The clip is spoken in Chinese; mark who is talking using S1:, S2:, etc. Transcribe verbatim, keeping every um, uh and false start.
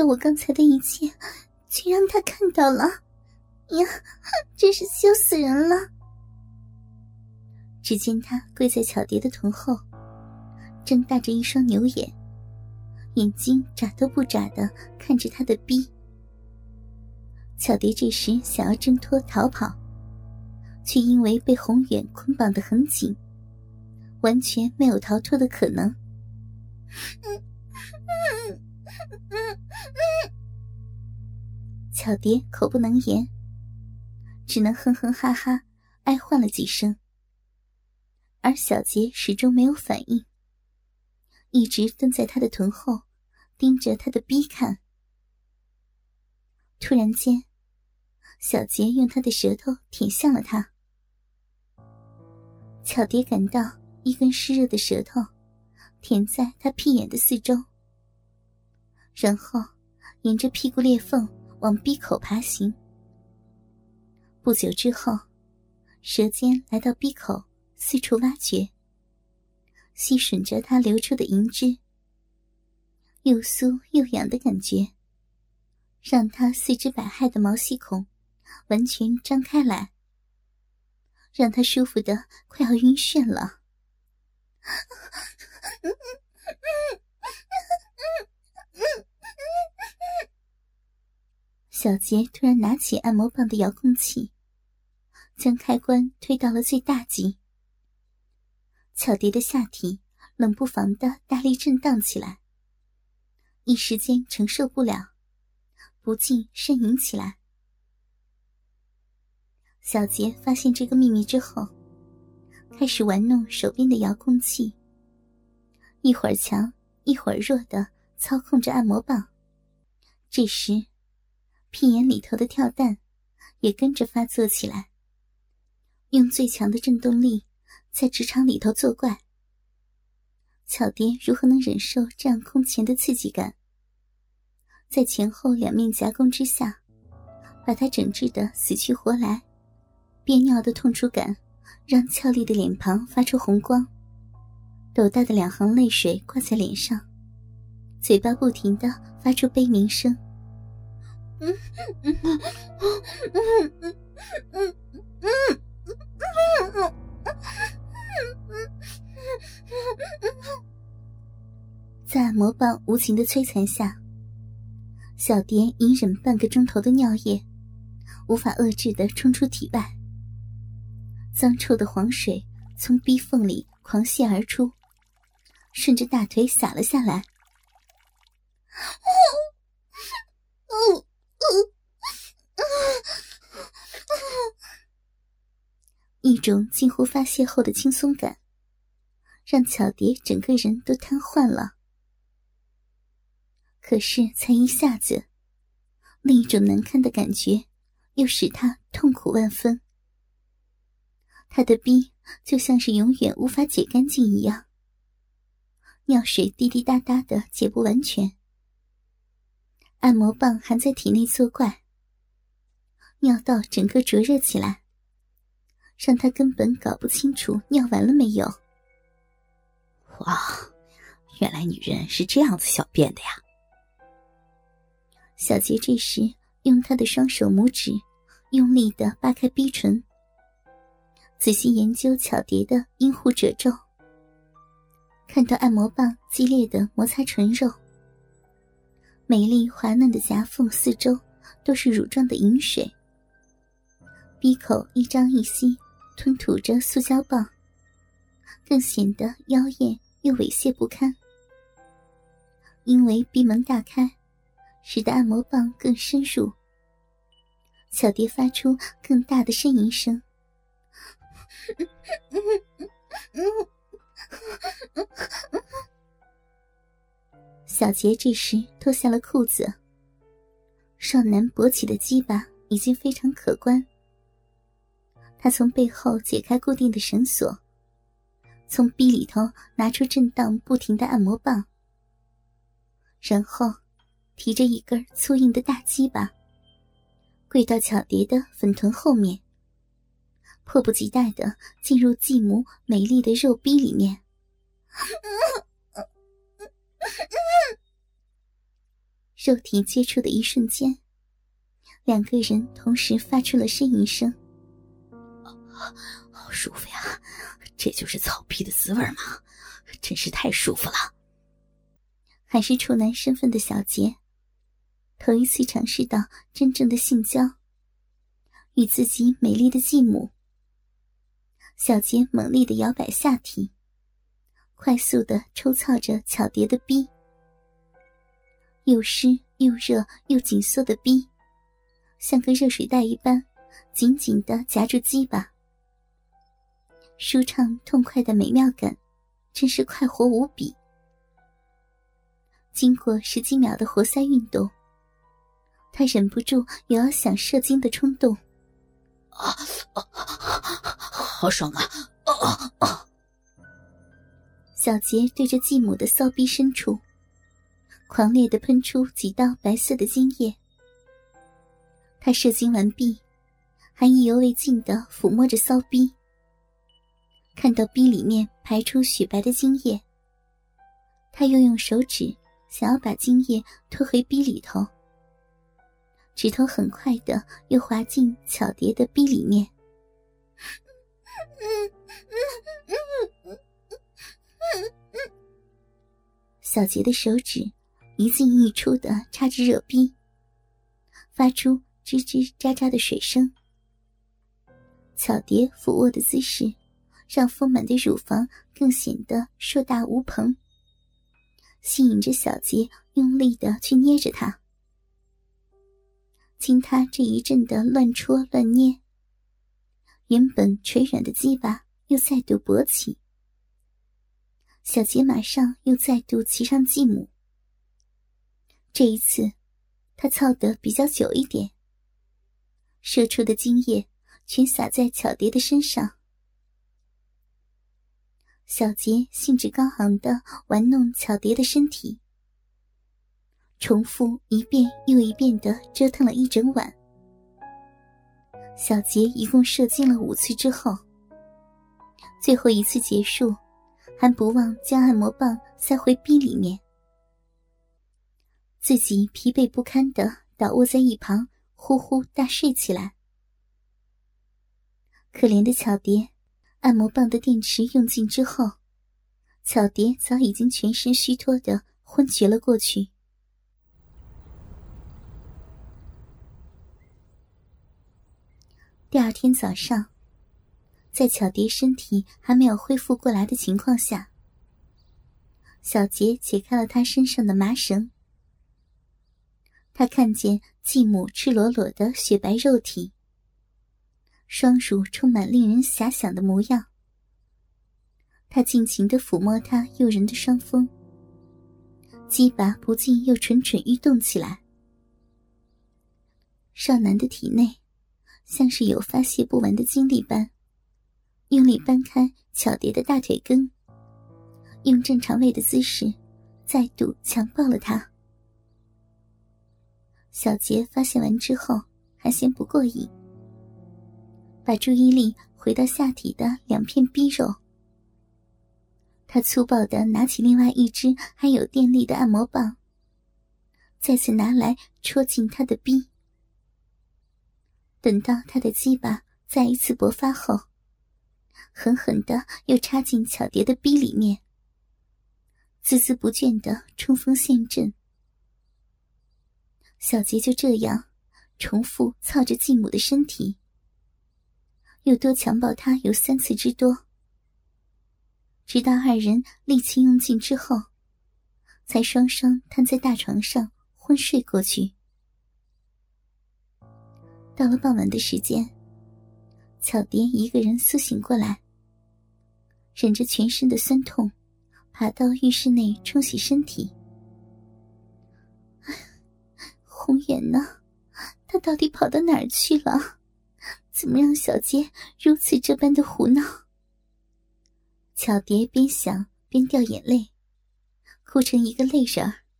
S1: 到我刚才的一切却让他看到了，呀，真是羞死人了。只见他跪在巧蝶的臀后，睁大着一双牛眼，眼睛眨都不眨地看着他的逼。巧蝶这时想要挣脱逃跑，却因为被宏远捆绑得很紧，完全没有逃脱的可能。巧蝶口不能言，只能哼哼哈哈哀唤了几声，而小杰始终没有反应，一直蹲在他的臀后，盯着他的逼看。突然间，小杰用他的舌头舔向了他。巧蝶感到一根湿热的舌头舔在他屁眼的四周，然后沿着屁股裂缝往逼口爬行。不久之后，舌尖来到逼口，四处挖掘，吸吮着他流出的银汁，又酥又痒的感觉让他四肢百骸的毛细孔完全张开来，让他舒服得快要晕眩了。小杰突然拿起按摩棒的遥控器，将开关推到了最大级。巧蝶的下体冷不防地大力震荡起来，一时间承受不了，不禁呻吟起来。小杰发现这个秘密之后，开始玩弄手边的遥控器，一会儿强一会儿弱地操控着按摩棒。这时屁眼里头的跳蛋也跟着发作起来，用最强的震动力在直肠里头作怪。巧蝶如何能忍受这样空前的刺激感？在前后两面夹攻之下，把他整治得死去活来，憋尿的痛楚感让俏丽的脸庞发出红光，斗大的两行泪水挂在脸上，嘴巴不停地发出悲鸣声。在按摩棒无情的摧残下，小蝶隐忍半个钟头的尿液无法遏制地冲出体外，脏臭的黄水从逼缝里狂泻而出，顺着大腿洒了下来。一种近乎发泄后的轻松感让巧蝶整个人都瘫痪了。可是才一下子，另一种难堪的感觉又使她痛苦万分。她的逼就像是永远无法解干净一样，尿水滴滴答答的解不完全，按摩棒还在体内作怪，尿道整个灼热起来，让他根本搞不清楚尿完了没有。
S2: 哇，原来女人是这样子小便的呀。
S1: 小杰这时用他的双手拇指用力地扒开逼唇，仔细研究巧蝶的阴户褶皱，看到按摩棒激烈地摩擦唇肉，美丽滑嫩的夹缝四周都是乳状的饮水，逼口一张一吸吞吐着塑胶棒，更显得妖艳又猥亵不堪。因为逼门大开，使得按摩棒更深入，小蝶发出更大的呻吟声。小杰这时脱下了裤子，少男勃起的鸡巴已经非常可观。他从背后解开固定的绳索，从逼里头拿出震荡不停的按摩棒，然后提着一根粗硬的大鸡巴，跪到巧蝶的粉臀后面，迫不及待地进入继母美丽的肉逼里面。 肉体接触的一瞬间，两个人同时发出了呻吟声。
S2: 好舒服呀，这就是草皮的滋味吗？真是太舒服了。
S1: 还是处男身份的小杰，头一次尝试到真正的性交，与自己美丽的继母。小杰猛力地摇摆下体，快速地抽操着巧蝶的逼，又湿又热又紧缩的逼，像个热水袋一般紧紧地夹住鸡巴。舒畅痛快的美妙感真是快活无比。经过十几秒的活塞运动，他忍不住有要想射精的冲动。
S2: 啊啊，好爽啊！啊啊！
S1: 小杰对着继母的骚逼深处狂烈地喷出几道白色的精液。他射精完毕，还意犹未尽地抚摸着骚逼，看到逼里面排出雪白的精液，他又用手指想要把精液拖回逼里头，指头很快的又滑进巧蝶的逼里面。小杰的手指一进一出的插着热逼，发出吱吱喳喳的水声。巧蝶俯卧的姿势让丰满的乳房更显得硕大无朋，吸引着小杰用力的去捏着它。经他这一阵的乱戳乱捏，原本垂软的鸡巴又再度勃起。小杰马上又再度骑上继母，这一次他操得比较久一点，射出的精液全洒在巧蝶的身上。小杰兴致高昂地玩弄巧蝶的身体，重复一遍又一遍地折腾了一整晚。小杰一共射精了五次之后，最后一次结束，还不忘将按摩棒塞回逼里面，自己疲惫不堪地倒卧在一旁，呼呼大睡起来。可怜的巧蝶，按摩棒的电池用尽之后，巧蝶早已经全身虚脱地昏厥了过去。第二天早上，在巧蝶身体还没有恢复过来的情况下，小杰解开了她身上的麻绳。他看见继母赤裸裸的雪白肉体，双乳充满令人遐想的模样。他尽情地抚摸她诱人的双峰，鸡巴不禁又蠢蠢欲动起来。少男的体内像是有发泄不完的精力般，用力掰开巧蝶的大腿根，用正常位的姿势再度强暴了她。小杰发现完之后还嫌不过瘾，把注意力回到下体的两片逼肉。他粗暴地拿起另外一只还有电力的按摩棒，再次拿来戳进他的逼。等到他的鸡巴再一次勃发后，狠狠地又插进巧蝶的逼里面，孜孜不倦地冲锋陷阵。小杰就这样重复操着继母的身体，又多强暴他有三次之多，直到二人力气用尽之后，才双双瘫在大床上昏睡过去。到了傍晚的时间，巧蝶一个人苏醒过来，忍着全身的酸痛，爬到浴室内冲洗身体。宏远呢？他到底跑到哪儿去了？怎么让小杰如此这般的胡闹？巧蝶边想边掉眼泪，哭成一个泪人儿。